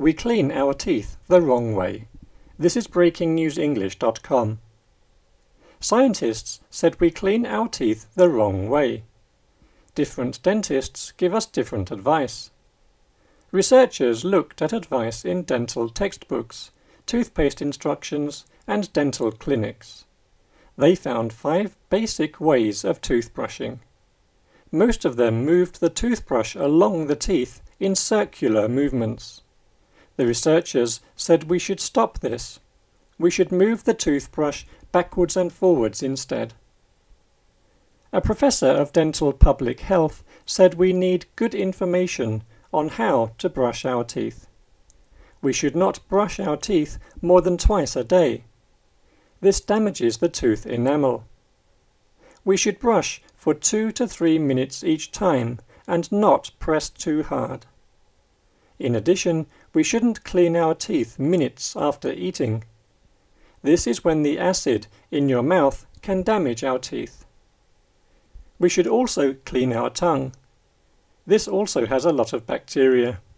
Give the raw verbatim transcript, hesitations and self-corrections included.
We clean our teeth the wrong way. This is breaking news english dot com. Scientists said we clean our teeth the wrong way. Different dentists give us different advice. Researchers looked at advice in dental textbooks, toothpaste instructions, and dental clinics. They found five basic ways of toothbrushing. Most of them moved the toothbrush along the teeth in circular movements. The researchers said we should stop this. We should move the toothbrush backwards and forwards instead. A professor of dental public health said we need good information on how to brush our teeth. We should not brush our teeth more than twice a day. This damages the tooth enamel. We should brush for two to three minutes each time and not press too hard. In addition, we shouldn't clean our teeth minutes after eating. This is when the acid in your mouth can damage our teeth. We should also clean our tongue. This also has a lot of bacteria.